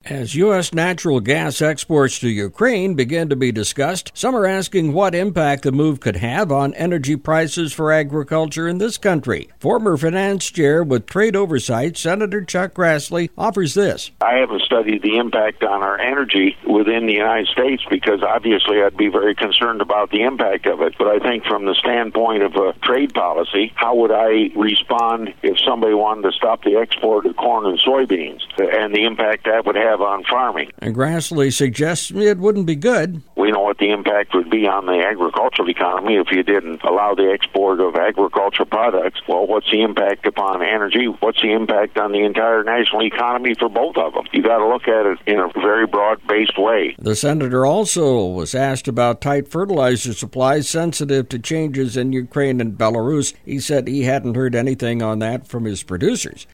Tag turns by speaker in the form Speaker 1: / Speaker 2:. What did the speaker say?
Speaker 1: As U.S. natural gas exports to Ukraine begin to be discussed, some are asking what impact the move could have on energy prices for agriculture in this country. Former finance chair with trade oversight, Senator Chuck Grassley, offers this.
Speaker 2: I haven't studied the impact on our energy within the United States because obviously I'd be very concerned about the impact of it. But I think from the standpoint of a trade policy, how would I respond if somebody wanted to stop the export of corn and soybeans and the impact that would have on farming?
Speaker 1: And Grassley suggests it wouldn't be good.
Speaker 2: We know what the impact would be on the agricultural economy if you didn't allow the export of agricultural products. Well, what's the impact upon energy? What's the impact on the entire national economy for both of them? You got to look at it in a very broad-based way.
Speaker 1: The senator also was asked about tight fertilizer supplies sensitive to changes in Ukraine and Belarus. He said he hadn't heard anything on that from his producers.